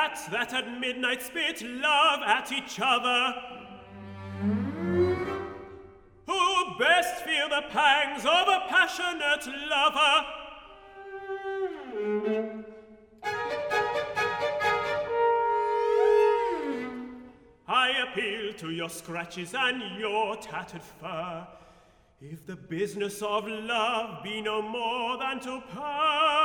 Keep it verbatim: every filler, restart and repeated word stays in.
cats that at midnight spit love at each other. Who best feel the pangs of a passionate lover? I appeal to your scratches and your tattered fur. If the business of love be no more than to purr,